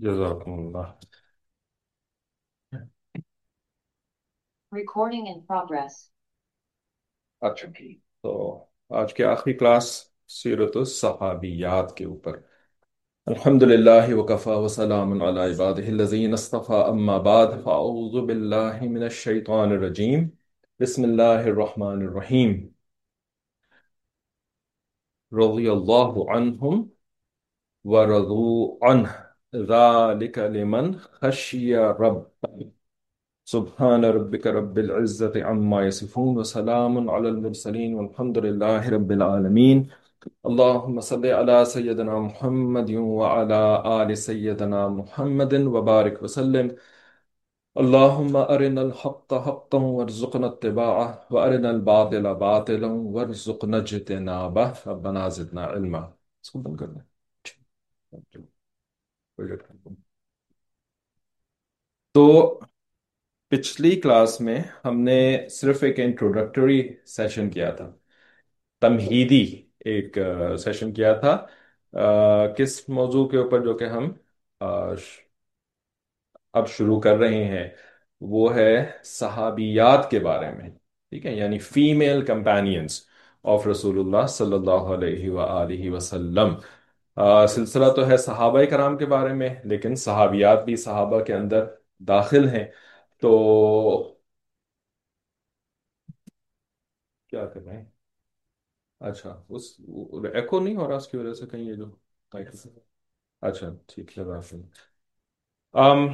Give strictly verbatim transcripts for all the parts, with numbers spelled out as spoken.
جزاکم اللہ. Recording in progress. اچھا ٹھیک. تو آج کی آخری کلاس سیرت الصحابیات کے اوپر. الحمد للہ وکفا وسلام علی عبادہ الذین اصطفى اما بعد فاعوذ باللہ من الشیطان الرجیم. بسم اللہ الرحمن الرحیم. رضی اللہ عنہم ورضوا عنہ ذالک لمن خشی رب. سبحان ربك رب العزة عما يصفون وسلام على المرسلين والحمد لله رب العالمين. اللهم صل على سيدنا محمد وعلى آل سيدنا محمد وبارك وسلم. اللهم أرنا الحق حقا وارزقنا اتباعه وأرنا الباطل باطلا وارزقنا اجتنابه ربنا زدنا علما. اس کو بند کرنا. تو پچھلی کلاس میں ہم نے صرف ایک انٹروڈکٹری سیشن کیا تھا، تمہیدی ایک سیشن کیا تھا. آ، کس موضوع کے اوپر جو کہ ہم آ، ش- اب شروع کر رہے ہیں وہ ہے صحابیات کے بارے میں. ٹھیک ہے، یعنی فیمیل کمپینینز آف رسول اللہ صلی اللہ علیہ وآلہ وسلم. آ، سلسلہ تو ہے صحابہ کرام کے بارے میں، لیکن صحابیات بھی صحابہ کے اندر داخل ہیں. تو کیا کر رہے ہیں؟ اچھا، اس ایکو نہیں ہو رہا اس کی وجہ سے کہیں یہ جو اچھا ٹھیک ہے بات. ام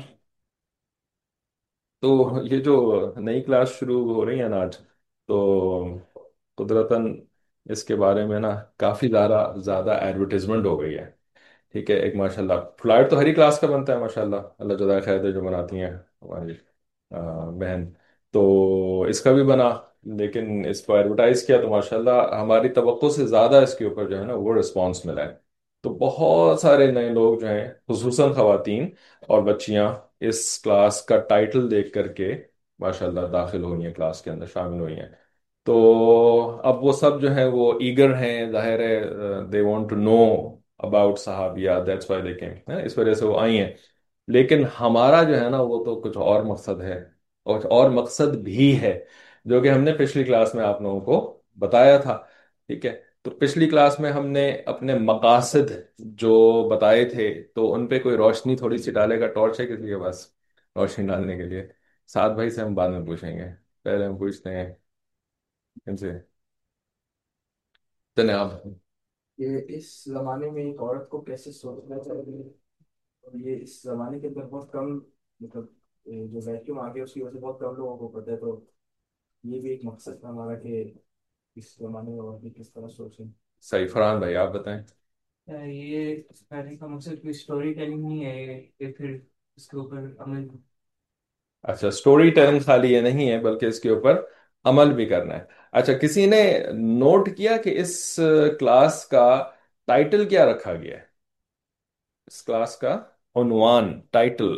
تو یہ جو نئی کلاس شروع ہو رہی ہے نا آج، تو قدرتاً اس کے بارے میں نا کافی زیادہ زیادہ ایڈورٹیزمنٹ ہو گئی ہے. ٹھیک ہے، ایک ماشاء اللہ فلائر تو ہر ہی کلاس کا بنتا ہے، ماشاء اللہ اللہ جزائے خیر دے جو بناتی ہیں ہماری آ، بہن. تو اس کا بھی بنا، لیکن اس کو ایڈورٹائز کیا تو ماشاء اللہ ہماری توقع سے زیادہ اس کے اوپر جو ہے نا وہ رسپانس ملا ہے. تو بہت سارے نئے لوگ جو ہیں خصوصاً خواتین اور بچیاں اس کلاس کا ٹائٹل دیکھ کر کے ماشاء اللہ داخل ہوئی ہیں، کلاس کے اندر شامل ہوئی ہیں. تو اب وہ سب جو ہیں وہ ایگر ہیں، ظاہر ہے they want to know about صحابیہ، دیٹس وائی دے کیم، اس وجہ سے وہ آئی ہیں. لیکن ہمارا جو ہے نا وہ تو کچھ اور مقصد ہے، اور اور مقصد بھی ہے جو کہ ہم نے پچھلی کلاس میں آپ لوگوں کو بتایا تھا. ٹھیک ہے، تو پچھلی کلاس میں ہم نے اپنے مقاصد جو بتائے تھے تو ان پہ کوئی روشنی تھوڑی سی ڈالے گا؟ ٹارچ ہے کسی کے پاس روشنی ڈالنے کے لیے؟ سعد بھائی سے ہم بعد میں پوچھیں گے، پہلے ہم پوچھتے ہیں ان سے. جناب. کہ اس زمانے میں ایک عورت کو کیسے سوچنا چاہیے، اور یہ اس زمانے کے اندر بہت کم، مطلب اے، جو ویکیوم آ گیا اس کی وجہ سے بہت کم لوگوں کو پتہ ہے. تو یہ بھی ایک مقصد تھا ہمارا کہ اس زمانے میں عورتیں کس طرح سوچیں. صحیح، فرحان بھائی آپ بتائیں. یہ پہلے کا مقصد کوئی اسٹوری ٹیلنگ نہیں ہے کہ پھر اس کے اوپر عمل. اچھا، سٹوری ٹیلنگ خالی یہ نہیں ہے بلکہ اس کے اوپر عمل بھی کرنا ہے. اچھا، کسی نے نوٹ کیا کہ اس کلاس کا ٹائٹل کیا رکھا گیا ہے؟ اس کلاس کا عنوان، ٹائٹل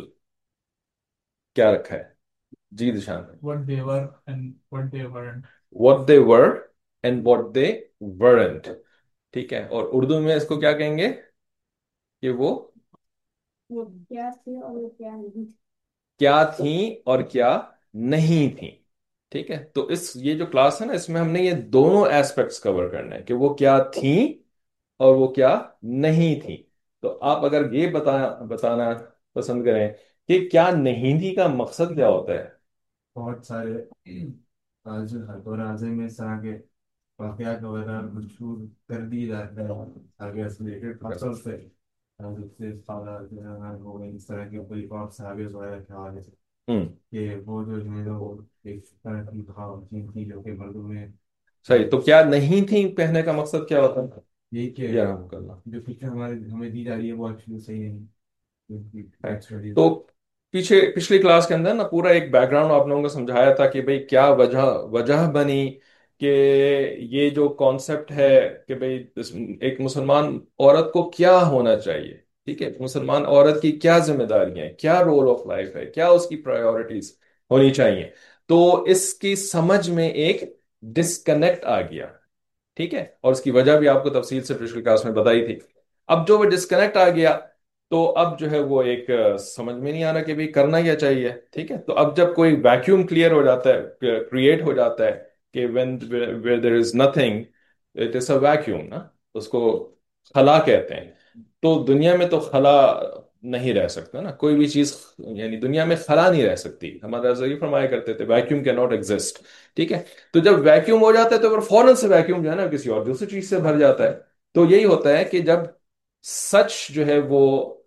کیا رکھا ہے؟ جی دشان. What they were and what they weren't. what they were and what they weren't. ٹھیک ہے، اور اردو میں اس کو کیا کہیں گے کہ وہ وہ کیا تھے اور وہ کیا نہیں. کیا تھیں اور کیا نہیں تھیں. ٹھیک ہے، تو اس یہ جو کلاس ہے نا اس میں ہم نے یہ دونوں ایسپیکٹس کور کرنے ہیں کہ وہ کیا تھیں اور وہ کیا نہیں تھیں. تو آپ اگر یہ بتا بتانا پسند کریں کہ کیا نہیں تھی کا مقصد کیا ہوتا ہے. بہت سارے آج دور اعظم میں اس طرح کے واقعات وغیرہ مشہور کر دیے جاتے ہیں آگے سے ریلیٹڈ اکثر سے جس سے فادہ ہو گئے اس طرح کے کوئی اور صحابیز وغیرہ کے حوالے سے ہوں کہ وہ جو جو ہے وہ ایک طرح کی خواتین تھی جو کہ مردوں میں صحیح. تو کیا نہیں تھیں کہنے کا مقصد کیا ہوتا ہے؟ یہی کہ یا رحمک اللہ جو فکر ہمارے ہمیں دی جا رہی ہے وہ ایکچولی صحیح ہے. نہیں. تو پیچھے پچھلی کلاس کے اندر نا پورا ایک بیک گراؤنڈ آپ لوگوں کو سمجھایا تھا کہ بھئی کیا وجہ وجہ بنی کہ یہ جو کانسیپٹ ہے کہ بھئی اس- ایک مسلمان عورت کو کیا ہونا چاہیے. ٹھیک ہے، مسلمان عورت کی کیا ذمہ داریاں ہیں، کیا رول آف لائف ہے، کیا اس کی پرائیورٹیز ہونی چاہیے. تو اس کی سمجھ میں ایک ڈسکنیکٹ آ گیا. ٹھیک ہے، اور اس کی وجہ بھی آپ کو تفصیل سے پچھلی کلاس میں بتائی تھی. اب جو وہ ڈسکنیکٹ آ گیا تو اب جو ہے وہ ایک آ، سمجھ میں نہیں آ رہا کہ بھی کرنا کیا چاہیے. ٹھیک ہے، تو اب جب کوئی ویکیوم کلیئر ہو جاتا ہے، کریٹ ہو جاتا ہے کہ when where there is nothing it is a vacuum نا، اس کو خلا کہتے ہیں. تو دنیا میں تو خلا نہیں رہ سکتا نا، کوئی بھی چیز، یعنی دنیا میں خلا نہیں رہ سکتی. ہمارا رضا یہ فرمایا کرتے تھے ویکیوم کی ناٹ ایگزسٹ. ٹھیک ہے، تو جب ویکیوم ہو جاتا ہے تو پھر فوراً سے ویکیوم جو ہے نا کسی اور دوسری چیز سے بھر جاتا ہے. تو یہی ہوتا ہے کہ جب سچ جو ہے وہ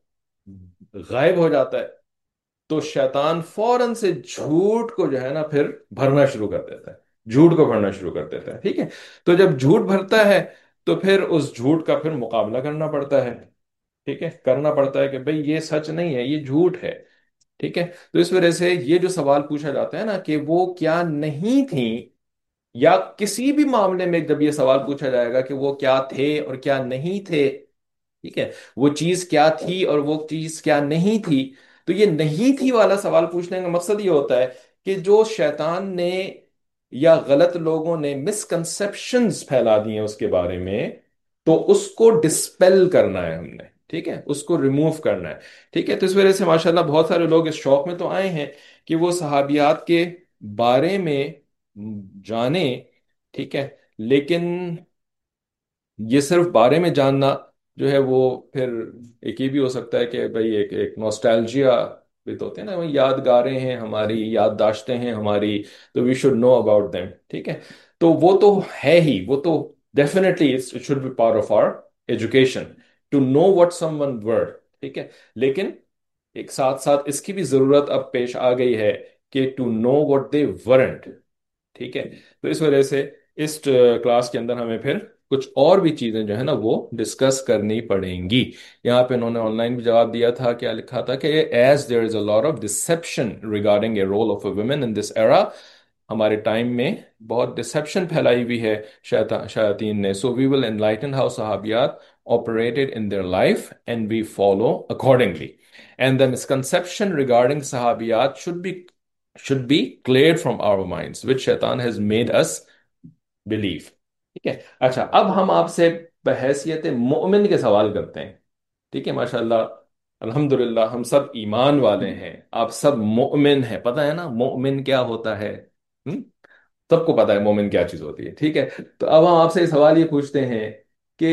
غائب ہو جاتا ہے تو شیطان فوراً سے جھوٹ کو جو ہے نا پھر بھرنا شروع کر دیتا ہے، جھوٹ کو بھرنا شروع کر دیتا ہے. ٹھیک ہے، تو جب جھوٹ بھرتا ہے تو پھر اس جھوٹ کا پھر مقابلہ کرنا پڑتا ہے. ٹھیک ہے، کرنا پڑتا ہے کہ بھئی یہ سچ نہیں ہے، یہ جھوٹ ہے. ٹھیک ہے، تو اس وجہ سے یہ جو سوال پوچھا جاتا ہے نا کہ وہ کیا نہیں تھیں، یا کسی بھی معاملے میں جب یہ سوال پوچھا جائے گا کہ وہ کیا تھے اور کیا نہیں تھے، ٹھیک ہے، وہ چیز کیا تھی اور وہ چیز کیا نہیں تھی، تو یہ نہیں تھی والا سوال پوچھنے کا مقصد یہ ہوتا ہے کہ جو شیطان نے یا غلط لوگوں نے مسکنسپشنز پھیلا دی ہیں اس کے بارے میں، تو اس کو ڈسپیل کرنا ہے ہم نے. ٹھیک ہے، اس کو ریموو کرنا ہے. ٹھیک ہے، تو اس وجہ سے ماشاءاللہ بہت سارے لوگ اس شوق میں تو آئے ہیں کہ وہ صحابیات کے بارے میں جانیں. ٹھیک ہے، لیکن یہ صرف بارے میں جاننا جو ہے وہ پھر ایک یہ بھی ہو سکتا ہے کہ بھئی ایک ایک نوسٹالجیا بھی تو ہوتے ہیں نا، وہ یادگاریں ہیں ہماری، یادداشتیں ہیں ہماری، تو we should know about them. ٹھیک ہے، تو وہ تو ہے ہی، وہ تو definitely it should be part of our education to know what some one word. ٹھیک ہے، لیکن ایک ساتھ ساتھ اس کی بھی ضرورت اب پیش آ گئی ہے کہ to know what they warrant. ٹھیک ہے، تو اس وجہ سے اس کلاس کے اندر ہمیں پھر کچھ اور بھی چیزیں جو ہے نا وہ ڈسکس کرنی پڑیں گی. یہاں پہ انہوں نے آن لائن بھی جواب دیا تھا، کیا لکھا تھا کہ as there is a lot of deception regarding a role of a women in this era, ہمارے ٹائم میں بہت ڈسپشن پھیلائی ہوئی ہے شیطان شیاطین نے. So we will enlighten how صحابیات operated in their life and we follow accordingly. And the misconception regarding sahabiyat should be should be cleared from our minds, which shaitan has made us believe. ٹھیک ہے، اچھا اب ہم آپ سے بحیثیت مومن کے سوال کرتے ہیں. ٹھیک ہے، ماشاءاللہ الحمدللہ ہم سب ایمان والے ہیں، آپ سب مومن ہیں. پتہ ہے نا مومن کیا ہوتا ہے؟ ہم؟ سب کو پتا ہے مومن کیا چیز ہوتی ہے. ٹھیک ہے، تو اب ہم آپ سے سوال یہ پوچھتے ہیں کہ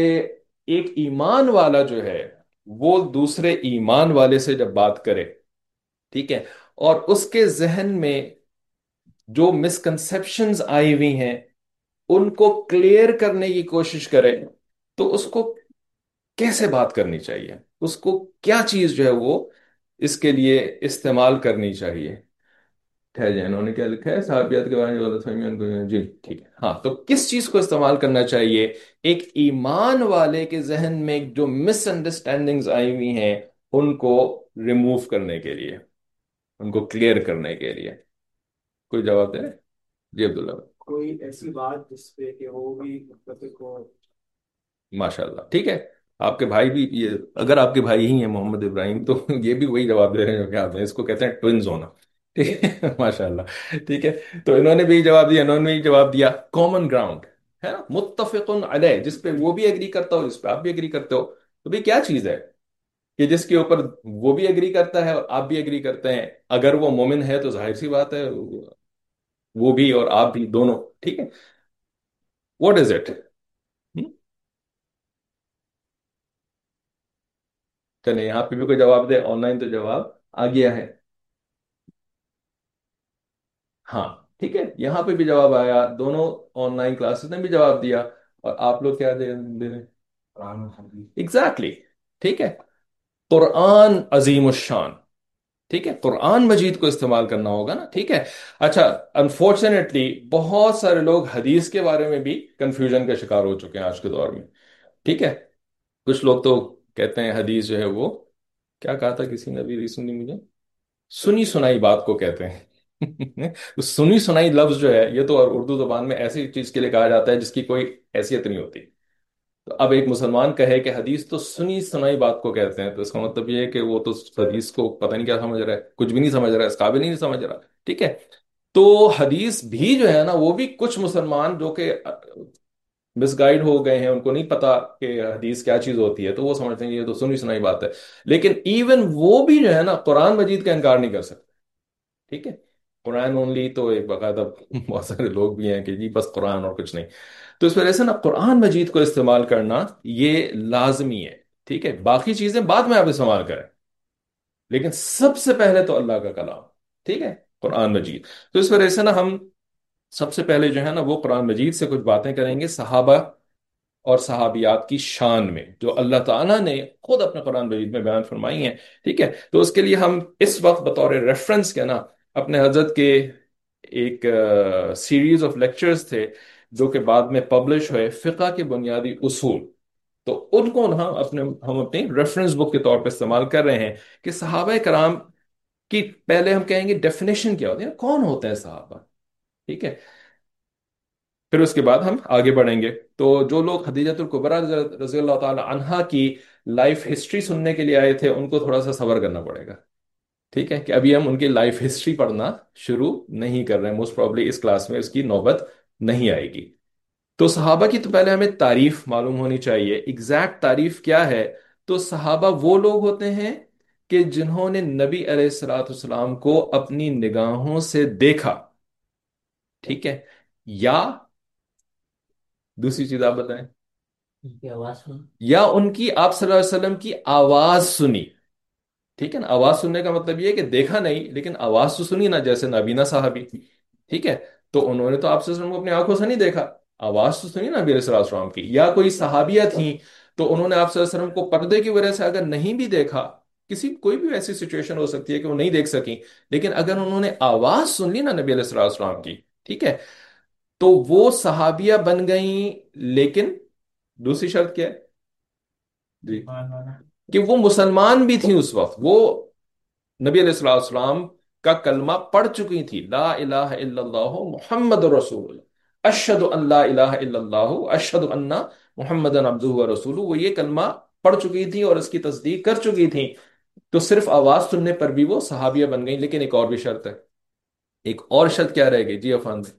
ایک ایمان والا جو ہے وہ دوسرے ایمان والے سے جب بات کرے، ٹھیک ہے، اور اس کے ذہن میں جو مسکنسپشنز آئی ہوئی ہیں ان کو کلیئر کرنے کی کوشش کرے، تو اس کو کیسے بات کرنی چاہیے، اس کو کیا چیز جو ہے وہ اس کے لیے استعمال کرنی چاہیے. ٹھہر جائیں، انہوں نے کیا لکھا ہے صحابیات کے بارے میں غلط فہمی ان کو- جی ٹھیک ہے. ہاں، تو کس چیز کو استعمال کرنا چاہیے ایک ایمان والے کے ذہن میں جو مس انڈرسٹینڈنگز آئی ہوئی ہیں ان کو ریموو کرنے کے لیے، ان کو کلیئر کرنے کے لیے؟ کوئی جواب دے؟ جی عبداللہ بھائی. کوئی ایسی بات جس پہ کہ وہ بھی متفق ہو. ماشاء اللہ، ٹھیک ہے. آپ کے بھائی بھی یہ، اگر آپ کے بھائی ہی ہیں محمد ابراہیم، تو یہ بھی وہی جواب دے رہے ہیں جو کہ آپ ہیں، اس کو کہتے ہیں ٹوئنز ہونا. ٹھیک ہے ماشاء اللہ. ٹھیک ہے، تو انہوں نے بھی جواب دیا، انہوں نے بھی جواب دیا کامن گراؤنڈ ہے نا، متفق علیہ، جس پہ وہ بھی ایگری کرتا ہو، جس پہ آپ بھی ایگری کرتے ہو. تو بھی کیا چیز ہے کہ جس کے اوپر وہ بھی ایگری کرتا ہے اور آپ بھی ایگری کرتے ہیں؟ اگر وہ مومن ہے تو ظاہر سی بات ہے وہ بھی اور آپ بھی دونوں. ٹھیک ہے، واٹ از اٹ؟ چلے یہاں پہ بھی کوئی جواب دے، آن لائن تو جواب آ گیا ہے. ہاں ٹھیک ہے، یہاں پہ بھی جواب آیا، دونوں آن لائن کلاسز نے بھی جواب دیا. اور آپ لوگ کیا دے دے رہے ہیں؟ قرآن و حدیث. ایگزیکٹلی. ٹھیک ہے، قرآن عظیم الشان. ٹھیک ہے، قرآن مجید کو استعمال کرنا ہوگا نا. ٹھیک ہے، اچھا انفارچونیٹلی بہت سارے لوگ حدیث کے بارے میں بھی کنفیوژن کا شکار ہو چکے ہیں آج کے دور میں. ٹھیک ہے، کچھ لوگ تو کہتے ہیں حدیث جو ہے وہ، کیا کہا تھا کسی نے ابھی ریسنٹلی مجھے، سنی سنائی بات کو کہتے ہیں. سنی سنائی لفظ جو ہے یہ تو اردو زبان میں ایسی چیز کے لیے کہا جاتا ہے جس کی کوئی حیثیت نہیں ہوتی. تو اب ایک مسلمان کہے کہ حدیث تو سنی سنائی بات کو کہتے ہیں، تو اس کا مطلب یہ ہے کہ وہ تو حدیث کو پتہ نہیں کیا سمجھ رہا ہے، کچھ بھی نہیں سمجھ رہا ہے، اس قابل ہی نہیں سمجھ رہا. ٹھیک ہے، تو حدیث بھی جو ہے نا وہ بھی کچھ مسلمان جو کہ مس گائیڈ ہو گئے ہیں، ان کو نہیں پتا کہ حدیث کیا چیز ہوتی ہے، تو وہ سمجھتے ہیں یہ تو سنی سنائی بات ہے. لیکن ایون وہ بھی جو ہے نا قرآن مجید کا انکار نہیں کر سکتے. ٹھیک ہے. قرآن اونلی تو ایک باقاعدہ بہت سارے لوگ بھی ہیں کہ جی بس قرآن اور کچھ نہیں. تو اس وجہ سے نا قرآن مجید کو استعمال کرنا یہ لازمی ہے. ٹھیک ہے، باقی چیزیں بعد میں آپ استعمال کریں، لیکن سب سے پہلے تو اللہ کا کلام. ٹھیک ہے، قرآن مجید. تو اس وجہ سے نا ہم سب سے پہلے جو ہے نا وہ قرآن مجید سے کچھ باتیں کریں گے صحابہ اور صحابیات کی شان میں، جو اللہ تعالیٰ نے خود اپنے قرآن مجید میں بیان فرمائی ہیں. ٹھیک ہے. تو اس کے لیے ہم اس وقت بطور ریفرنس کے نا اپنے حضرت کے ایک سیریز آف لیکچرز تھے جو کہ بعد میں پبلش ہوئے، فقہ کے بنیادی اصول. تو ان کو ہم اپنے ہم اپنی ریفرنس بک کے طور پہ استعمال کر رہے ہیں کہ صحابہ کرام کی پہلے ہم کہیں گے ڈیفینیشن کیا ہوتی ہے، کون ہوتے ہیں صحابہ. ٹھیک ہے. پھر اس کے بعد ہم آگے بڑھیں گے. تو جو لوگ خدیجۃ الکبریٰ رضی اللہ تعالی عنہا کی لائف ہسٹری سننے کے لیے آئے تھے ان کو تھوڑا سا صبر کرنا پڑے گا. ٹھیک ہے، کہ ابھی ہم ان کی لائف ہسٹری پڑھنا شروع نہیں کر رہے ہیں. موسٹ پروبلی اس کلاس میں اس کی نوبت نہیں آئے گی. تو صحابہ کی تو پہلے ہمیں تعریف معلوم ہونی چاہیے. ایگزیکٹ تعریف کیا ہے؟ تو صحابہ وہ لوگ ہوتے ہیں کہ جنہوں نے نبی علیہ الصلوۃ والسلام کو اپنی نگاہوں سے دیکھا. ٹھیک ہے. یا دوسری چیز آپ بتائیں. ان کی آواز سن. یا ان کی آپ صلی اللہ علیہ وسلم کی آواز سنی. ٹھیک ہے نا، آواز سننے کا مطلب یہ ہے کہ دیکھا نہیں لیکن آواز تو سنی نا، جیسے نابینا صحابی. ٹھیک ہے. تو انہوں نے تو آپ صلی اللہ علیہ وسلم کو اپنی آنکھوں سے نہیں دیکھا، آواز تو سنی نا نبی علیہ السلام کی. یا کوئی صحابیہ تھیں تو انہوں نے آپ صلی اللہ علیہ وسلم کو پردے کی وجہ سے اگر نہیں بھی دیکھا، کسی کوئی بھی ایسی سچویشن ہو سکتی ہے کہ وہ نہیں دیکھ سکیں، لیکن اگر انہوں نے آواز سن لی نا نبی علیہ السلام کی، ٹھیک ہے، تو وہ صحابیہ بن گئیں. لیکن دوسری شرط کیا ہے؟ جی، کہ وہ مسلمان بھی تھیں اس وقت، وہ نبی علیہ الصلوۃ والسلام کا کلمہ پڑھ چکی تھی. لا الہ الا اللہ محمد رسول اللہ، اشہد ان لا الہ الا اللہ اشہد ان محمد عبدہ ورسولہ. وہ یہ کلمہ پڑھ چکی تھی اور اس کی تصدیق کر چکی تھی. تو صرف آواز سننے پر بھی وہ صحابیہ بن گئیں. لیکن ایک اور بھی شرط ہے. ایک اور شرط کیا رہے گی جی عفان بھائی؟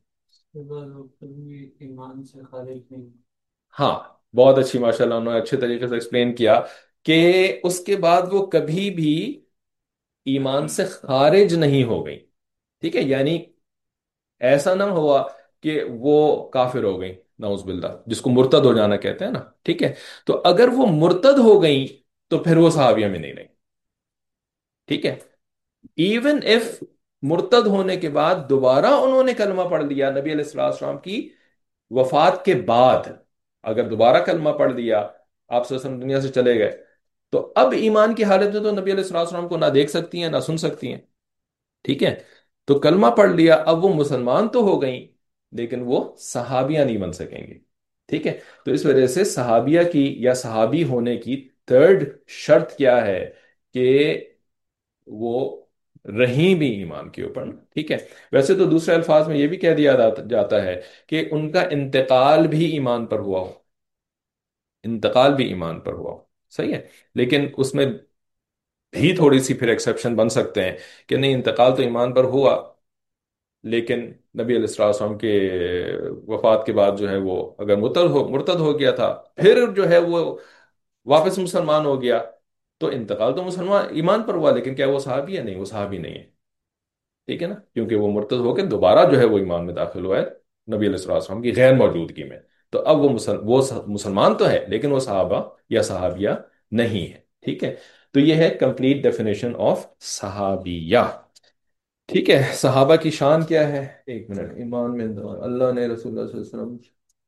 ایمان سے خارج نہیں. ہاں، بہت اچھی، ماشاء اللہ انہوں نے اچھے طریقے سے ایکسپلین کیا کہ اس کے بعد وہ کبھی بھی ایمان سے خارج نہیں ہو گئی. ٹھیک ہے، یعنی ایسا نہ ہوا کہ وہ کافر ہو گئی، نعوذ باللہ، جس کو مرتد ہو جانا کہتے ہیں نا. ٹھیک ہے. تو اگر وہ مرتد ہو گئی تو پھر وہ صحابیہ میں نہیں رہی. ٹھیک ہے. ایون اف مرتد ہونے کے بعد دوبارہ انہوں نے کلمہ پڑھ لیا نبی علیہ الصلوۃ والسلام کی وفات کے بعد، اگر دوبارہ کلمہ پڑھ لیا، آپ صلی اللہ علیہ وسلم دنیا سے چلے گئے، تو اب ایمان کی حالت میں تو نبی علیہ الصلوۃ والسلام کو نہ دیکھ سکتی ہیں نہ سن سکتی ہیں. ٹھیک ہے. تو کلمہ پڑھ لیا، اب وہ مسلمان تو ہو گئیں لیکن وہ صحابیہ نہیں بن سکیں گے. ٹھیک ہے. تو اس وجہ سے صحابیہ کی یا صحابی ہونے کی تھرڈ شرط کیا ہے؟ کہ وہ رہیں بھی ایمان کے اوپر. ٹھیک ہے. ویسے تو دوسرے الفاظ میں یہ بھی کہہ دیا جاتا ہے کہ ان کا انتقال بھی ایمان پر ہوا ہو. انتقال بھی ایمان پر ہوا ہو. صحیح ہے. لیکن اس میں بھی تھوڑی سی پھر ایکسیپشن بن سکتے ہیں کہ نہیں، انتقال تو ایمان پر ہوا لیکن نبی علیہ السلام وسلم کے وفات کے بعد جو ہے وہ اگر مرتد ہو مرتد ہو گیا تھا، پھر جو ہے وہ واپس مسلمان ہو گیا، تو انتقال تو مسلمان ایمان پر ہوا لیکن کیا وہ صحابی ہے؟ نہیں، وہ صحابی نہیں ہے. ٹھیک ہے نا، کیونکہ وہ مرتد ہو کے دوبارہ جو ہے وہ ایمان میں داخل ہوا ہے نبی علیہ السلام وسلم کی غیر موجودگی میں. تو اب وہ مسل... وہ مسلمان تو ہے لیکن وہ صحابہ یا صحابیہ نہیں ہے. ٹھیک ہے. تو یہ ہے کمپلیٹ ڈیفینیشن آف صحابیہ. ٹھیک ہے. صحابہ کی شان کیا ہے؟ ایک منٹ. ایمان میں اللہ نے رسول اللہ صلی اللہ علیہ وسلم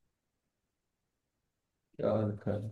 کیا لکھا ہے؟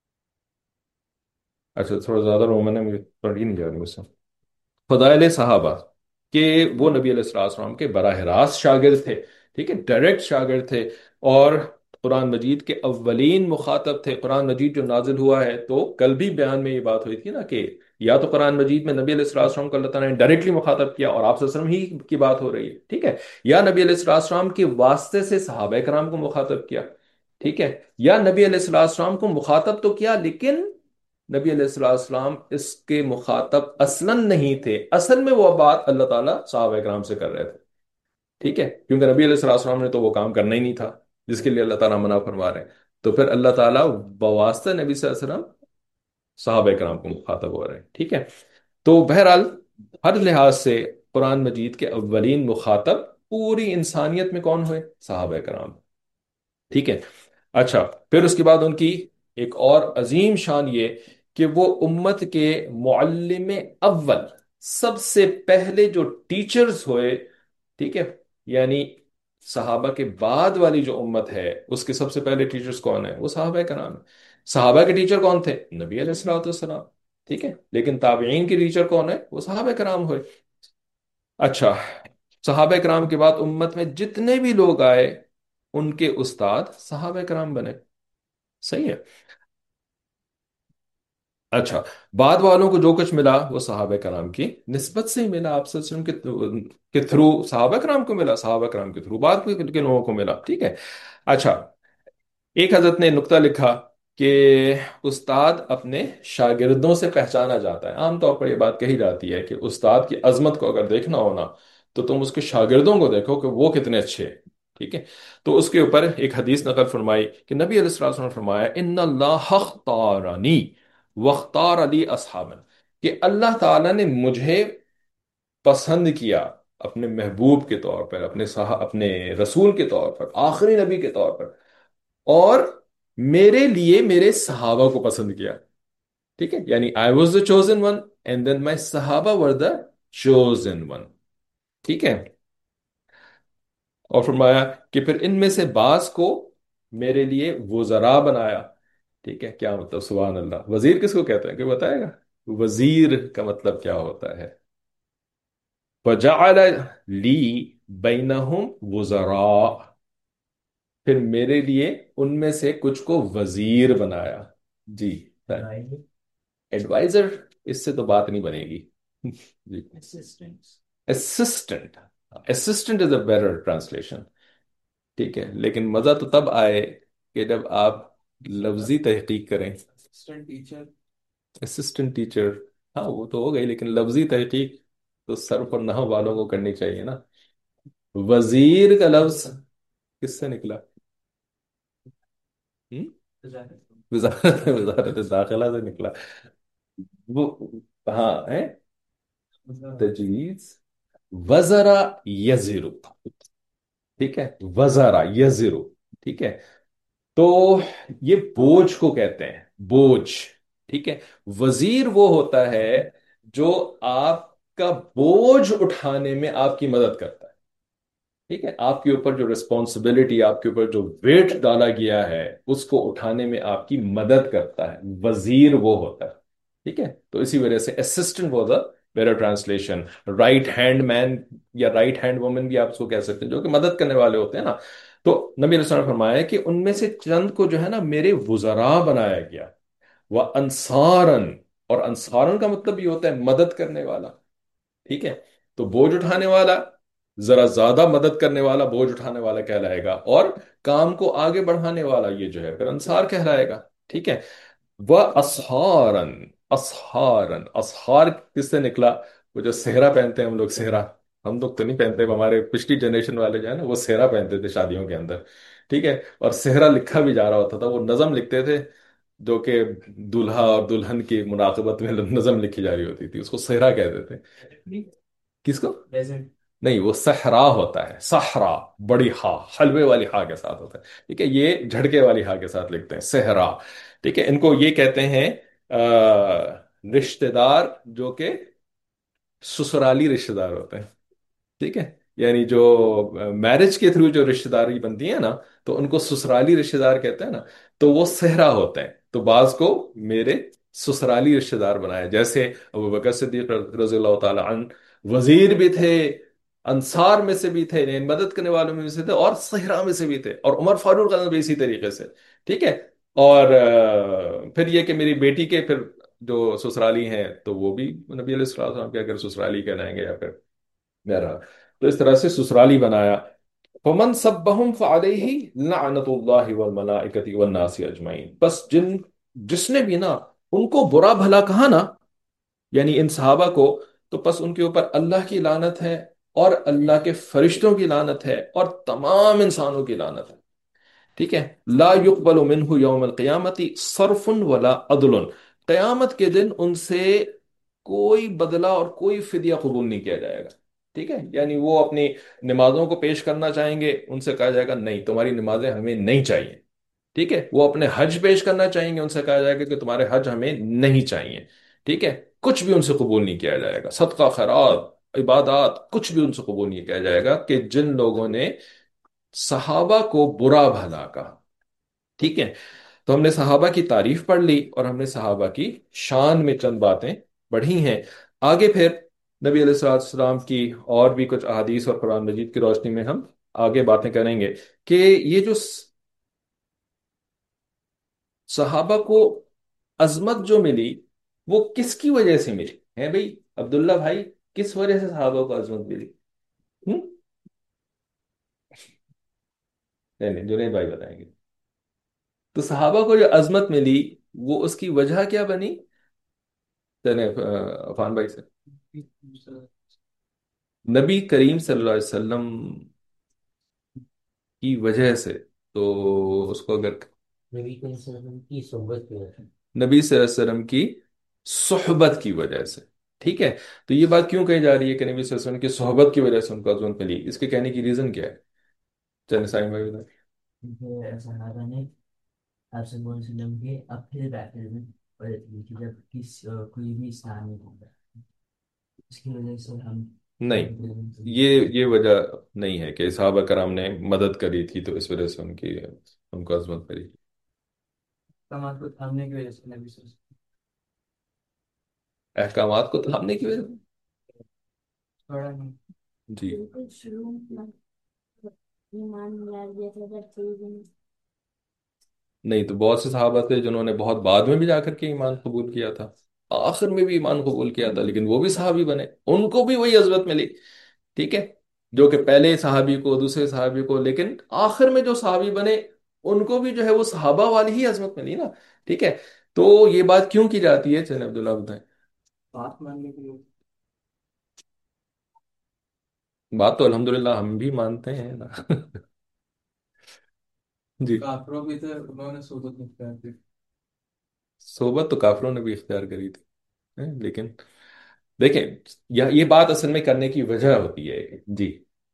اچھا، تھوڑا زیادہ رومن ہے، مجھے پڑھ ہی نہیں جا رہی مجھ سے. فضائل صحابہ کہ وہ نبی علیہ الصلوۃ والسلام کے براہ راست شاگرد تھے. ٹھیک ہے، ڈائریکٹ شاگرد تھے، اور قرآن مجید کے اولین مخاطب تھے. قرآن مجید جو نازل ہوا ہے، تو کل بھی بیان میں یہ بات ہوئی تھی نا کہ یا تو قرآن مجید میں نبی علیہ الصلوۃ والسلام کو اللہ تعالیٰ نے ڈائریکٹلی مخاطب کیا اور آپ صلی اللہ علیہ وسلم ہی کی بات ہو رہی ہے. ٹھیک ہے. یا نبی علیہ الصلوۃ والسلام کے واسطے سے صحابہ کرام کو مخاطب کیا. ٹھیک ہے. یا نبی علیہ الصلوۃ والسلام کو مخاطب تو کیا لیکن نبی علیہ الصلوۃ والسلام اس کے مخاطب اصلاً نہیں تھے، اصل میں وہ بات اللہ تعالیٰ صحابہ کرام سے کر رہے تھے. ٹھیک ہے. کیونکہ نبی علیہ الصلوۃ والسلام نے تو وہ کام کرنا ہی نہیں تھا. جس کے لیے اللہ تعالیٰ منع فرما رہے ہیں. تو پھر اللہ تعالیٰ بواسطہ نبی صلی اللہ علیہ وسلم صحابہ کرام کو مخاطب ہو رہے ہیں. ٹھیک ہے. تو بہرحال ہر لحاظ سے قرآن مجید کے اولین مخاطب پوری انسانیت میں کون ہوئے؟ صحابہ کرام. ٹھیک ہے. اچھا، پھر اس کے بعد ان کی ایک اور عظیم شان یہ کہ وہ امت کے معلم اول، سب سے پہلے جو ٹیچرز ہوئے. ٹھیک ہے. یعنی صحابہ کے بعد والی جو امت ہے اس کے سب سے پہلے ٹیچرز کون ہیں؟ وہ صحابہ کرام ہیں. صحابہ کے ٹیچر کون تھے؟ نبی علیہ الصلوۃ والسلام. ٹھیک ہے. لیکن تابعین کے ٹیچر کون ہیں؟ وہ صحابہ کرام ہوئے. اچھا، صحابہ کرام کے بعد امت میں جتنے بھی لوگ آئے ان کے استاد صحابہ کرام بنے. صحیح ہے. اچھا، بعد والوں کو جو کچھ ملا وہ صحابہ کرام کی نسبت سے ہی ملا، آپ صلی اللہ علیہ وسلم کے کے تھرو صحابہ کرام کو ملا، صحابہ کرام کے تھرو بعد کے کے لوگوں کو ملا. ٹھیک ہے. اچھا، ایک حضرت نے نقطہ لکھا کہ استاد اپنے شاگردوں سے پہچانا جاتا ہے. عام طور پر یہ بات کہی جاتی ہے کہ استاد کی عظمت کو اگر دیکھنا ہونا تو تم اس کے شاگردوں کو دیکھو کہ وہ کتنے اچھے ہیں. ٹھیک ہے. تو اس کے اوپر ایک حدیث نقل فرمائی کہ نبی علیہ الصلوۃ والسلام نے فرمایا ان اللہ اختارنی واختار علی اصحابا، کہ اللہ تعالیٰ نے مجھے پسند کیا اپنے محبوب کے طور پر، اپنے صح... اپنے رسول کے طور پر، آخری نبی کے طور پر، اور میرے لیے میرے صحابہ کو پسند کیا. ٹھیک ہے. یعنی I was the chosen one and then my صحابہ ور دا چوزن ون. ٹھیک ہے. اور فرمایا کہ پھر ان میں سے بعض کو میرے لیے وزراء بنایا. ٹھیک ہے. کیا مطلب؟ سبحان اللہ. وزیر کس کو کہتے ہیں؟ کوئی بتائے گا؟ وزیر کا مطلب کیا ہوتا ہے؟ وَجَعَلَ لِي بَيْنَهُمْ وُزَرَاءَ، پھر میرے لیے ان میں سے کچھ کو وزیر بنایا. جی. ایڈوائزر اس سے تو بات نہیں بنے گی. جی. Assistant. Assistant is a better translation. ٹھیک ہے. لیکن مزہ تو تب آئے کہ جب آپ لفظی تحقیق کریں. اسسٹنٹ ٹیچر، ہاں وہ تو ہو گئی، لیکن لفظی تحقیق تو صرف اور نحو والوں کو کرنی چاہیے نا. وزیر کا لفظ کس سے نکلا؟ ہم؟ وزارت وزارت داخلہ سے نکلا. وہ ہاں ہے تجویز. وزرا یزرو. ٹھیک ہے. وزرا یزرو. ٹھیک ہے. تو یہ بوجھ کو کہتے ہیں، بوجھ. ٹھیک ہے. وزیر وہ ہوتا ہے جو آپ کا بوجھ اٹھانے میں آپ کی مدد کرتا ہے. ٹھیک ہے. آپ کے اوپر جو رسپانسبلٹی، آپ کے اوپر جو ویٹ ڈالا گیا ہے اس کو اٹھانے میں آپ کی مدد کرتا ہے، وزیر وہ ہوتا ہے. ٹھیک ہے. تو اسی وجہ سے assistant was a better translation. Right hand man یا رائٹ ہینڈ وومن بھی آپ اس کو کہہ سکتے ہیں، جو کہ مدد کرنے والے ہوتے ہیں نا. تو نبی علیہ السلام نے فرمایا کہ ان میں سے چند کو جو ہے نا میرے وزراء بنایا گیا. وہ انصارن، اور انصارن کا مطلب یہ ہوتا ہے مدد کرنے والا. ٹھیک ہے. تو بوجھ اٹھانے والا، ذرا زیادہ مدد کرنے والا بوجھ اٹھانے والا کہلائے گا، اور کام کو آگے بڑھانے والا یہ جو ہے پھر انصار کہلائے گا. ٹھیک ہے. وہ اسحارن. اسحارن اسحار کس سے نکلا؟ وہ جو صحرا پہنتے ہیں ہم لوگ، صحرا ہم لوگ تو نہیں پہنتے، ہمارے پچھلی جنریشن والے جو ہے نا وہ صحرا پہنتے تھے شادیوں کے اندر. ٹھیک ہے. اور صحرا لکھا بھی جا رہا ہوتا تھا، وہ نظم لکھتے تھے جو کہ دولہا اور دلہن کی مراقبت میں نظم لکھی جا رہی ہوتی تھی، اس کو صحرا کہتے تھے. کس کو؟ نہیں، وہ صحرا ہوتا ہے. صحرا بڑی ہا، حلوے والی ہا کے ساتھ ہوتا ہے. ٹھیک ہے. یہ جھڑکے والی ہا کے ساتھ لکھتے ہیں صحرا. ٹھیک ہے. ان کو یہ کہتے ہیں رشتہ دار جو کہ سسرالی رشتہ دار ہوتے ہیں. ٹھیک ہے. یعنی جو میرج کے تھرو جو رشتہ داری بنتی ہے نا تو ان کو سسرالی رشتہ دار کہتے ہیں نا. تو وہ صحرا ہوتے ہیں. تو بعض کو میرے سسرالی رشتہ دار بنایا، جیسے ابو بکر صدیق رضی اللہ تعالی عنہ وزیر بھی تھے، انصار میں سے بھی تھے، یعنی مدد کرنے والوں میں سے تھے، اور صحرا میں سے بھی تھے، اور عمر فاروق اعظم بھی اسی طریقے سے. ٹھیک ہے. اور آہ، پھر یہ کہ میری بیٹی کے پھر جو سسرالی ہیں تو وہ بھی نبی علیہ الصلوۃ والسلام کے اگر سسرالی کہلائیں گے یا پھر میرا. تو اس طرح سے سسرالی بنایا. فمن سبہم فعلیہ لعنت اللہ والملائکۃ والناس اجمعین. بس جن جس نے بھی نا ان کو برا بھلا کہا نا، یعنی ان صحابہ کو، تو بس ان کے اوپر اللہ کی لعنت ہے، اور اللہ کے فرشتوں کی لعنت ہے، اور تمام انسانوں کی لعنت ہے. ٹھیک ہے، لا يقبل منه یوم القیامت صرف ولا عدل، قیامت کے دن ان سے کوئی بدلہ اور کوئی فدیہ قبول نہیں کیا جائے گا. ٹھیک ہے، یعنی وہ اپنی نمازوں کو پیش کرنا چاہیں گے، ان سے کہا جائے گا نہیں تمہاری نمازیں ہمیں نہیں چاہیے. ٹھیک ہے، وہ اپنے حج پیش کرنا چاہیں گے، ان سے کہا جائے گا کہ تمہارے حج ہمیں نہیں چاہیے. ٹھیک ہے، کچھ بھی ان سے قبول نہیں کیا جائے گا، صدقہ خیرات عبادات کچھ بھی ان سے قبول نہیں کیا جائے گا کہ جن لوگوں نے صحابہ کو برا بھلا کہا. ٹھیک ہے، تو ہم نے صحابہ کی تعریف پڑھ لی اور ہم نے صحابہ کی شان میں چند باتیں پڑھی ہیں. آگے پھر نبی علیہ الصلوۃ والسلام کی اور بھی کچھ احادیث اور قرآن مجید کی روشنی میں ہم آگے باتیں کریں گے کہ یہ جو صحابہ کو عظمت جو ملی وہ کس کی وجہ سے ملی ہے بھائی عبداللہ بھائی؟ کس وجہ سے صحابہ کو عظمت ملی؟ ہوں؟ نہیں نہیں، جنید بھائی بتائیں گے. تو صحابہ کو جو عظمت ملی وہ اس کی وجہ کیا بنی؟ چلیں عفان بھائی سے. نبی کریم صلی اللہ علیہ وسلم کی وجہ سے. تو اس کو اگر نبی کریم صلی اللہ علیہ وسلم کی صحبت کی وجہ سے، نبی صلی اللہ علیہ وسلم کی صحبت کی وجہ سے. ٹھیک ہے، تو یہ بات کیوں کہی جا رہی ہے کہ نبی صلی اللہ علیہ وسلم کی صحبت کی وجہ سے ان کو عظمت ملی؟ اس کے کہنے کی ریزن کیا ہے؟ چلیں سائم بھائی بتائیں. کیونکہ صحابہ نے آپ صلی اللہ علیہ وسلم کے اپنے بیٹھے میں مدد کی تھی جب کس کوئی بھی اسلام نہیں ہوتا، اس کی وجہ سے ہم نہیں، یہ یہ وجہ نہیں ہے کہ صحابہ کرام نے مدد کری تھی تو اس وجہ سے ان کی ان کو عظمت ملی. احکامات کو تھامنے کی وجہ سے نبی صلی اللہ احکامات کو تھامنے کی وجہ سے؟ تھوڑا نہیں جی بالکل شروع میں ایمان لا دیا تھا جب کوئی بھی نہیں، تو بہت سے صحابہ تھے جنہوں نے بہت بعد میں بھی جا کر کے ایمان قبول کیا تھا، آخر میں بھی ایمان قبول کیا تھا لیکن وہ بھی صحابی بنے، ان کو بھی وہی عزت ملی. ٹھیک ہے، جو کہ پہلے صحابی کو دوسرے صحابی کو، لیکن آخر میں جو صحابی بنے ان کو بھی جو ہے وہ صحابہ والی ہی عظمت ملی نا. ٹھیک ہے، تو یہ بات کیوں کی جاتی ہے؟ چلیں عبداللہ بتائیں. بات ماننے کے لیے. بات تو الحمدللہ ہم بھی مانتے ہیں نا. جی، کافروں بھی تھے انہوں نے صحبت نہیں اختیار کی. صحبت تو کافروں نے بھی اختیار کری تھی، ہیں؟ لیکن دیکھیں یہ یہ بات اصل میں کرنے کی وجہ ہوتی ہے. جی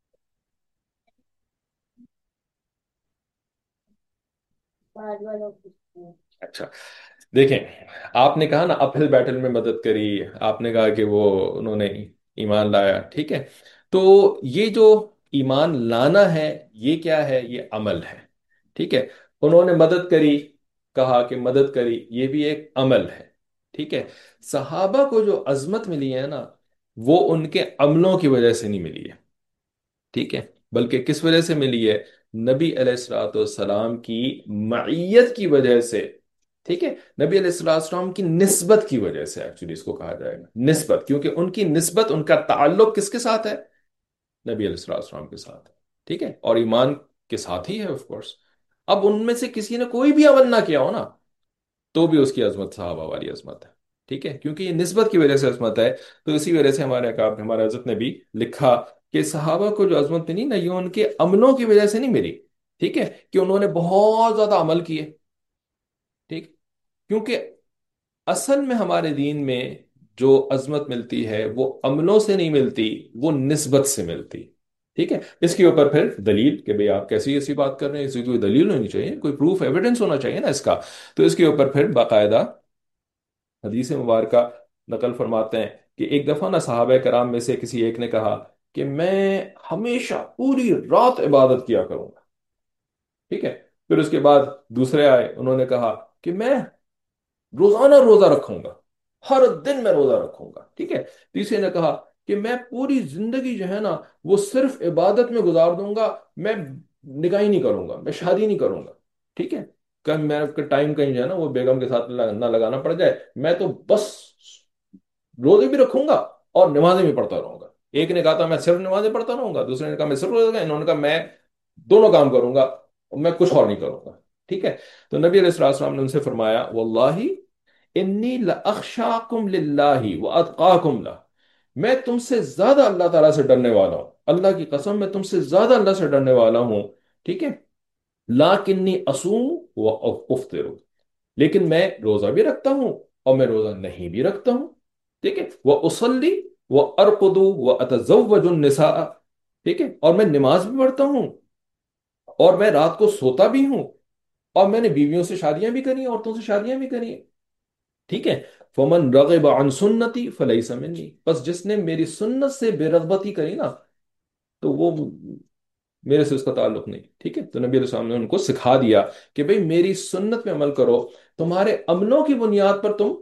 بعد والوں کو اچھا، دیکھیں آپ نے کہا نا اپ ہل بیٹل میں مدد کری، آپ نے کہا کہ وہ انہوں نے ایمان لایا. ٹھیک ہے، تو یہ جو ایمان لانا ہے یہ کیا ہے؟ یہ عمل ہے. ٹھیک ہے، انہوں نے مدد کری، کہا کہ مدد کری، یہ بھی ایک عمل ہے. ٹھیک ہے، صحابہ کو جو عظمت ملی ہے نا وہ ان کے عملوں کی وجہ سے نہیں ملی ہے. ٹھیک ہے، بلکہ کس وجہ سے ملی ہے؟ نبی علیہ الصلوۃ والسلام کی معیت کی وجہ سے. ٹھیک ہے، نبی علیہ الصلوۃ والسلام کی نسبت کی وجہ سے ایکچولی اس کو کہا جائے گا نسبت، کیونکہ ان کی نسبت، ان کا تعلق کس کے ساتھ ہے؟ نبی علیہ الصلوۃ والسلام کے ساتھ. ٹھیک ہے، اور ایمان کے ساتھ ہی ہے آف کورس. اب ان میں سے کسی نے کوئی بھی عمل نہ کیا ہو نا تو بھی اس کی عظمت صحابہ والی عظمت ہے. ٹھیک ہے، کیونکہ یہ نسبت کی وجہ سے عظمت ہے. تو اسی وجہ سے ہمارے اکابر ہمارے حضرت نے بھی لکھا کہ صحابہ کو جو عظمت ملی نا یہ ان کے عملوں کی وجہ سے نہیں ملی. ٹھیک ہے، کہ انہوں نے بہت زیادہ عمل کیے. ٹھیک، کیونکہ اصل میں ہمارے دین میں جو عظمت ملتی ہے وہ عملوں سے نہیں ملتی، وہ نسبت سے ملتی. ٹھیک ہے، اس کے اوپر پھر دلیل کہ بھئی آپ کیسی ایسی بات کر رہے ہیں، اس کی کوئی دلیل ہونی چاہیے، کوئی پروف ایویڈنس ہونا چاہیے نا اس کا. تو اس کے اوپر پھر باقاعدہ حدیث مبارکہ نقل فرماتے ہیں کہ ایک دفعہ نا صحابہ کرام میں سے کسی ایک نے کہا کہ میں ہمیشہ پوری رات عبادت کیا کروں گا. ٹھیک ہے، پھر اس کے بعد دوسرے آئے، انہوں نے کہا کہ میں روزانہ روزہ رکھوں گا، ہر دن میں روزہ رکھوں گا. ٹھیک ہے، تیسرے نے کہا کہ میں پوری زندگی جو ہے نا وہ صرف عبادت میں گزار دوں گا، میں نکاح ہی نہیں کروں گا، میں شادی نہیں کروں گا. ٹھیک ہے، کہ میرا ٹائم کہیں جو ہے نا وہ بیگم کے ساتھ نہ لگانا پڑ جائے، میں تو بس روزے بھی رکھوں گا اور نمازیں بھی پڑھتا رہوں گا. ایک نے کہا تھا میں صرف نمازیں پڑھتا رہوں گا، دوسرے نے کہا میں صرف روزے رکھوں گا، انہوں نے کہا میں دونوں کام کروں گا، میں کچھ اور نہیں کروں گا. ٹھیک ہے، تو نبی علیہ الصلوۃ والسلام نے ان سے فرمایا واللہ انی لاخشاکم للہ واتقاکم لہ، میں تم سے زیادہ اللہ تعالیٰ سے ڈرنے والا ہوں، اللہ کی قسم میں تم سے زیادہ اللہ سے ڈرنے والا ہوں. ٹھیک ہے، लाकिन्नी असूम व अफ्तिर, लेकिन मैं रोजा भी रखता हूं और मैं रोजा नहीं भी रखता हूं। ठीक है, वह उसल्ली व अरकुदु व अतजव्वजुन निसा, ठीक है, और मैं नमाज भी पढ़ता हूं और मैं रात को सोता भी हूं, और मैंने बीवियों से शादियां भी करी हैं, औरतों से शादियां भी करी हैं। ठीक है, फमन रगिब अन सुन्नती फलैसा मिन्नी, बस जिसने मेरी सुन्नत से बेरगबती करी ना, तो वो मेरे से उसका ताल्लुक नहीं। ठीक है, तो नबी अलैहि सलाम ने उनको सिखा दिया कि भाई मेरी सुन्नत पे अमल करो, तुम्हारे अमलों की बुनियाद पर तुम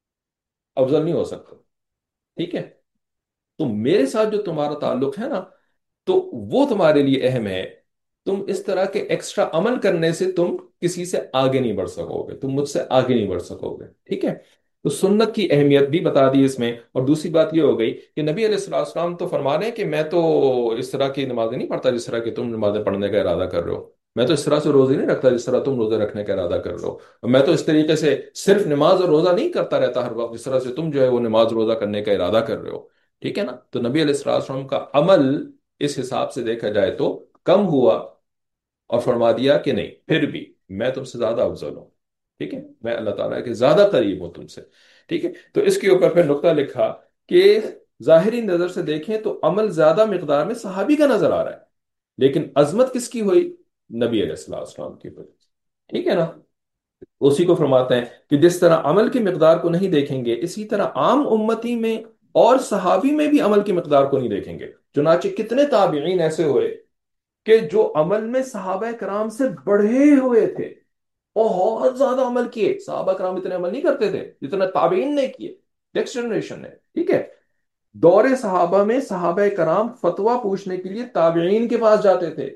अफजल नहीं हो सकते। ठीक है, तो मेरे साथ जो तुम्हारा ताल्लुक है ना, तो वो तुम्हारे लिए अहम है। तुम इस तरह के एक्स्ट्रा अमल करने से तुम किसी से आगे नहीं बढ़ सकोगे, तुम मुझसे आगे नहीं बढ़ सकोगे। ठीक है, तो सुन्नत की अहमियत भी बता दी इसमें। और दूसरी बात ये हो गई कि नबी अलैहिस्सलाम तो फरमा रहे हैं कि मैं तो इस तरह की नमाजें नहीं पढ़ता जिस तरह की तुम नमाजें पढ़ने का इरादा कर रहे हो, मैं तो इस तरह से रोजे नहीं रखता जिस तरह तुम रोजे रखने का इरादा कर रहे हो, और मैं तो इस तरीके से सिर्फ नमाज और रोजा नहीं करता रहता हर वक्त जिस तरह से तुम जो है वो नमाज रोजा करने का इरादा कर रहे हो। ठीक है ना, तो नबी अलैहिस्सलाम का अमल इस हिसाब से देखा जाए तो कम हुआ, और फरमा दिया कि नहीं फिर भी मैं तुमसे ज्यादा अफजल हूं। ठीक है, मैं अल्लाह ताला के ज्यादा करीब हूं तुमसे। ठीक है, तो इसके ऊपर फिर नुक्ता लिखा कि जाहिरी नजर से देखें तो अमल ज्यादा मिकदार में सहाबी का नजर आ रहा है, लेकिन अजमत किसकी हुई? नबी अलैहिस्सलाम की हुई। ठीक है ना, उसी को फरमाते हैं कि जिस तरह अमल की मिकदार को नहीं देखेंगे, इसी तरह आम उम्मती में और सहाबी में भी अमल की मिकदार को नहीं देखेंगे। चुनाचे कितने ताबीन ऐसे हुए कि जो अमल में सहाबा कराम से बढ़े हुए थे, बहुत ज्यादा अमल किए। सहाबा कराम इतने अमल नहीं करते थे जितना ताबीन ने किए, नेक्स्ट जनरेशन ने। ठीक है, दौरे सहाबा में सहाबा कराम फतवा पूछने के लिए ताबीन के पास जाते थे।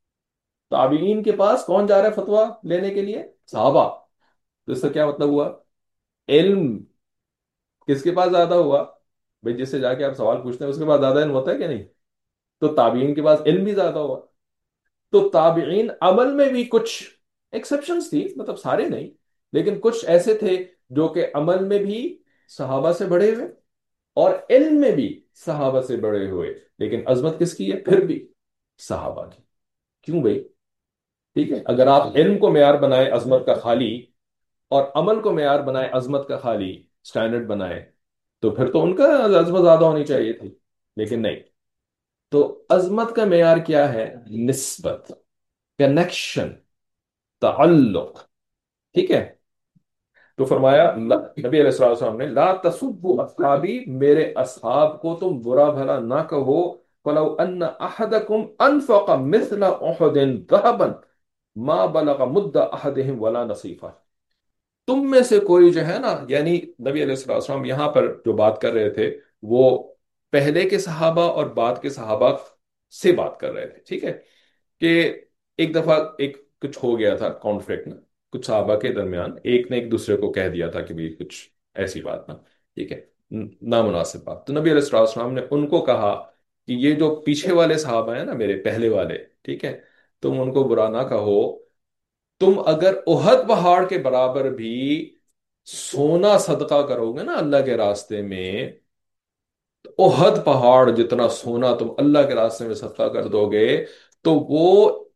ताबीन के पास कौन जा रहा है फतवा लेने के लिए? सहाबा। तो इसका क्या मतलब हुआ? इल्म किसके पास ज्यादा हुआ? भाई जिससे जाके आप सवाल पूछते हैं उसके पास ज्यादा इल्म होता है कि नहीं? तो ताबीन के पास इल्म भी ज्यादा हुआ। तो ताबीन अमल में भी कुछ एक्सेप्शंस थी, मतलब सारे नहीं, लेकिन कुछ ऐसे थे जो कि अमल में भी सहाबा से बढ़े हुए और इल्म में भी सहाबा से बढ़े हुए। लेकिन अजमत किसकी है फिर भी? सहाबा की। क्यों भाई? ठीक है, अगर आप इल्म को मेयार बनाए अजमत का खाली, और अमल को मेयार बनाए अजमत का खाली, स्टैंडर्ड बनाए, तो फिर तो उनका अजमत ज्यादा होनी चाहिए थी। लेकिन नहीं, तो अजमत का मेयार क्या है? निस्बत, कनेक्शन, ताल्लुक। ठीक है, तो फरमाया ल- नबी अलैहिस्सलाम ने, ला तसुब्बु असहाबी, मेरे असहाब को तुम बुरा भला ना कहो। फलौ अन्न अहदकुम अनफक़ मिस्ल उहुदिन ज़हबन मा बलग मुद्द अहदिहिम वला नसीफा। तुम में से कोई जो है ना, यानी नबी अलैहिस्सलाम यहाँ पर जो बात कर रहे थे वो पहले के सहाबा और बाद के सहाबा से बात कर रहे थे। ठीक है, कि एक दफा एक कुछ हो गया था कॉन्फ्लिक्ट ना, कुछ सहाबा के दरमियान, एक ने एक दूसरे को कह दिया था कि भाई कुछ ऐसी बात ना, ठीक है, न- नामुनासिब बात। तो नबी अलैहिस्सलाम ने उनको कहा कि ये जो पीछे वाले सहाबा हैं ना, मेरे पहले वाले, ठीक है, तुम उनको बुरा ना कहो। तुम अगर उहद पहाड़ के बराबर भी सोना सदका करोगे ना अल्लाह के रास्ते में, तो उहद पहाड़ जितना सोना तुम अल्लाह के रास्ते में सदका कर दोगे, तो वो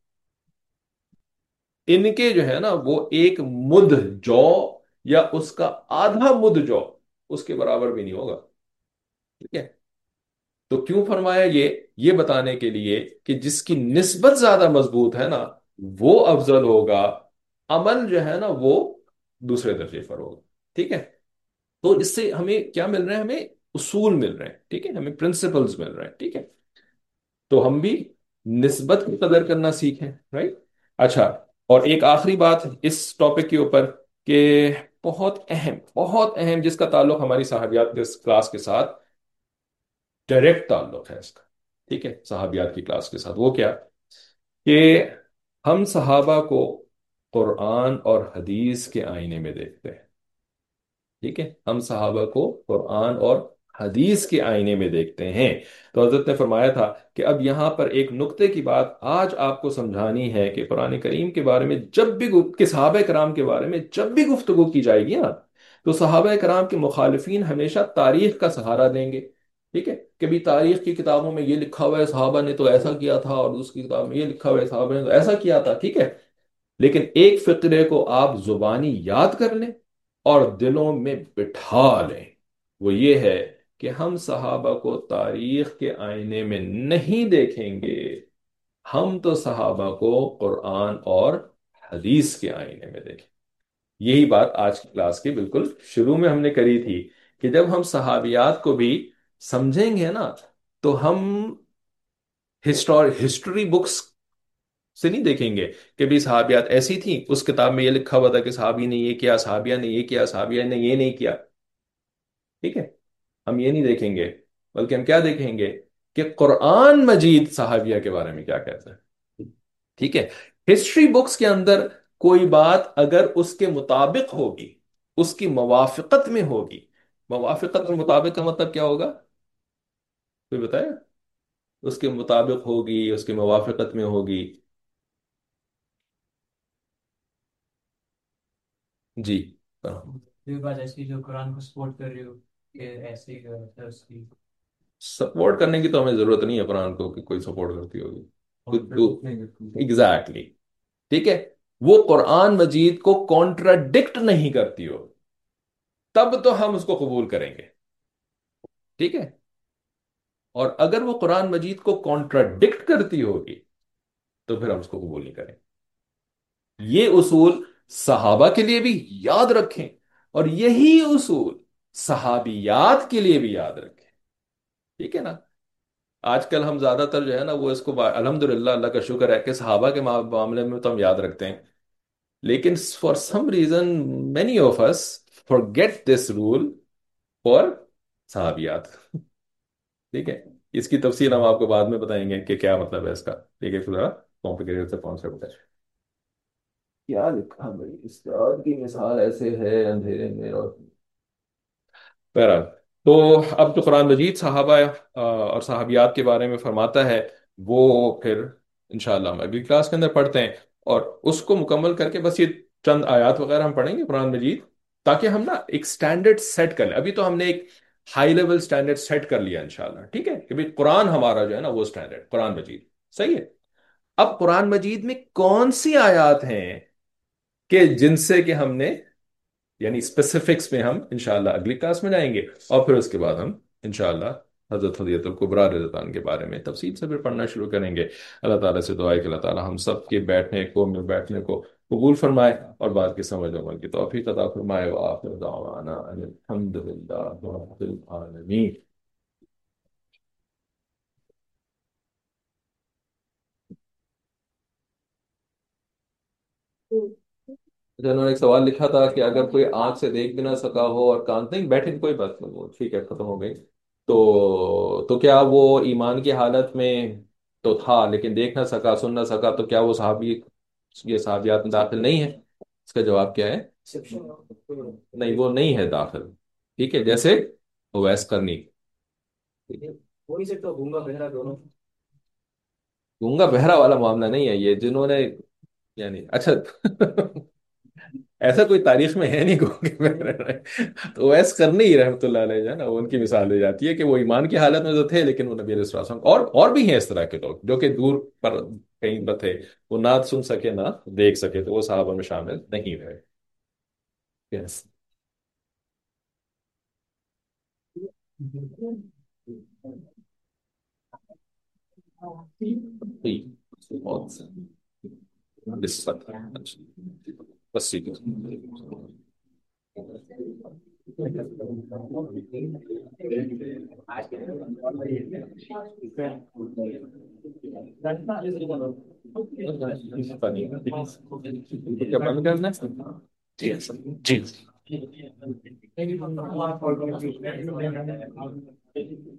इनके जो है ना वो एक मुद जौ, या उसका आधा मुद जौ, उसके बराबर भी नहीं होगा। ठीक है, तो क्यों फरमाया ये? ये बताने के लिए कि जिसकी निस्बत ज्यादा मजबूत है ना, वो अफजल होगा, अमल जो है ना वो दूसरे दर्जे पर होगा। ठीक है, तो इससे हमें क्या मिल रहा है? हमें उसूल मिल रहे हैं। ठीक है, हमें प्रिंसिपल्स मिल रहे हैं। ठीक है, तो हम भी निस्बत की कदर करना सीखें। राइट। अच्छा, और एक आखिरी बात इस टॉपिक के ऊपर, कि बहुत अहम, बहुत अहम, जिसका ताल्लुक हमारी साहबियात के क्लास के साथ डायरेक्ट ताल्लुक है इसका। ठीक है, साहबियात की क्लास के साथ, वो क्या? कि हम सहाबा को कुरान और हदीस के आईने में देखते हैं। ठीक है, हम सहाबा को कुरान और हदीस के आईने में देखते हैं। तो हजरत ने फरमाया था कि अब यहां पर एक नुक्ते की बात आज आपको समझानी है कि कुरान करीम के बारे में जब भी गु- कि सहाबा कराम के बारे में जब भी गुफ्तगू की जाएगी ना, तो सहाबा कराम के मुखालिफिन हमेशा तारीख का सहारा देंगे। ठीक है, कभी तारीख की किताबों में ये लिखा हुआ है सहाबा ने तो ऐसा किया था, और दूसरी किताब में ये लिखा हुआ है सहाबा ने तो ऐसा किया था। ठीक है, لیکن ایک فقرے کو آپ زبانی یاد کر لیں اور دلوں میں بٹھا لیں، وہ یہ ہے کہ ہم صحابہ کو تاریخ کے آئینے میں نہیں دیکھیں گے، ہم تو صحابہ کو قرآن اور حدیث کے آئینے میں دیکھیں۔ یہی بات آج کی کلاس کی بالکل شروع میں ہم نے کری تھی کہ جب ہم صحابیات کو بھی سمجھیں گے نا، تو ہم ہسٹور ہسٹری بکس سے نہیں دیکھیں گے کہ بھی صحابیات ایسی تھیں، اس کتاب میں یہ لکھا ہوا تھا کہ صحابی نے یہ کیا، صحابیہ نے یہ کیا، صحابیہ نے یہ نہیں کیا، ٹھیک ہے؟ ہم یہ نہیں دیکھیں گے، بلکہ ہم کیا دیکھیں گے کہ قرآن مجید صحابیہ کے بارے میں کیا کہتا ہے، ٹھیک ہے؟ ہسٹری بکس کے اندر کوئی بات اگر اس کے مطابق ہوگی، اس کی موافقت میں ہوگی، موافقت اور مطابق کا مطلب کیا ہوگا، کوئی بتائے؟ اس کے مطابق ہوگی، اس کی موافقت میں ہوگی، جی، کوئی بات ایسی جو قرآن کو سپورٹ کر رہی ہو کہ ایسے ہی ہے اس کی سپورٹ کرنے کی تو ہمیں ضرورت نہیں ہے قرآن کو کہ کوئی سپورٹ کرتی ہوگی، ایگزیکٹلی، ٹھیک ہے؟ وہ قرآن مجید کو کانٹراڈکٹ نہیں کرتی ہو، تب تو ہم اس کو قبول کریں گے، ٹھیک ہے؟ اور اگر وہ قرآن مجید کو کانٹراڈکٹ کرتی ہوگی تو پھر ہم اس کو قبول نہیں کریں گے۔ یہ اصول صحابہ کے لیے بھی یاد رکھیں، اور یہی اصول صحابیات کے لیے بھی یاد رکھیں، ٹھیک ہے نا؟ آج کل ہم زیادہ تر جو ہے نا وہ اس کو الحمد للہ، اللہ کا شکر ہے کہ صحابہ کے معاملے میں تو ہم یاد رکھتے ہیں، لیکن for some reason many of us forget this role for صحابیات، ٹھیک ہے؟ اس کی تفصیل ہم آپ کو بعد میں بتائیں گے کہ کیا مطلب ہے اس کا، ٹھیک ہے؟ ذرا کمپلیکیٹڈ سے کانسیپٹ ہے۔ کیا لکھا بھائی، استاد کی مثال ایسے ہے اندھیرے میں اور بہرحال، تو اب جو قرآن مجید صحابہ آ، اور صحابیات کے بارے میں فرماتا ہے، وہ پھر انشاءاللہ ہم اگلی کلاس کے اندر پڑھتے ہیں، اور اس کو مکمل کر کے بس یہ چند آیات وغیرہ ہم پڑھیں گے قرآن مجید، تاکہ ہم نا ایک سٹینڈرڈ سیٹ کر لیں۔ ابھی تو ہم نے ایک ہائی لیول سٹینڈرڈ سیٹ کر لیا انشاءاللہ، ٹھیک ہے؟ کہ بھئی قرآن ہمارا جو ہے نا وہ سٹینڈرڈ قرآن مجید صحیح ہے۔ اب قرآن مجید میں کون سی آیات ہیں کہ جن سے کہ ہم نے، یعنی اسپیسیفکس میں ہم انشاءاللہ اگلی کلاس میں جائیں گے، اور پھر اس کے بعد ہم انشاءاللہ حضرت حدیث الکبریٰ رضی اللہ عنہ کے بارے میں تفصیل سے پھر پڑھنا شروع کریں گے۔ اللہ تعالیٰ سے دعا ہے کہ اللہ تعالیٰ ہم سب کے بیٹھنے کو میں بیٹھنے کو قبول فرمائے، اور بات کی سمجھ عمل کی توفیق عطا فرمائے، وآخر دعوانا ان الحمد للہ رب العالمین۔ جنہوں نے ایک سوال لکھا تھا کہ اگر کوئی آنکھ سے دیکھ بھی نہ سکا ہو اور کان، نہیں بیٹھے، کوئی بات نہیں، وہ ٹھیک ہے، ختم ہو گئی، تو تو کیا وہ ایمان کی حالت میں تو تھا لیکن دیکھ نہ سکا، سن نہ سکا، تو کیا وہ صحابی، یہ صحابیات میں داخل نہیں ہے؟ اس کا جواب کیا ہے؟ نہیں، وہ نہیں ہے داخل، ٹھیک ہے؟ جیسے اویس کرنی، ہو نہیں سکتا گونگا بہرا دونوں گونگا بہرا والا معاملہ نہیں ہے یہ، جنہوں نے، یعنی اچھا ایسا کوئی تاریخ میں ہے نہیں گونگے بہرے، تو اویس کرنی ہی رحمۃ اللہ علیہ جو ہے نا، ان کی مثال دی جاتی ہے کہ وہ ایمان کی حالت میں تو تھے لیکن وہ نبی علیہ الصلوۃ والسلام، اور اور بھی ہیں اس طرح کے لوگ جو کہ دور پر کہیں پر تھے، وہ نہ سن سکے نہ دیکھ سکے، تو وہ صحابہ میں شامل نہیں رہے۔ Yes. ٹھیک، بہت سے نسبت ہے، اچھا، بس ٹھیک ہے۔ کیا بند کرنا ہے؟ جی سر، جی۔ جی